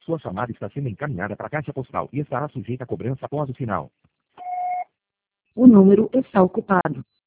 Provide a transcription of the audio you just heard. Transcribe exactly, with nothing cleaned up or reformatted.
Sua chamada está sendo encaminhada para a caixa postal e estará sujeita a cobrança após o sinal. O número está ocupado.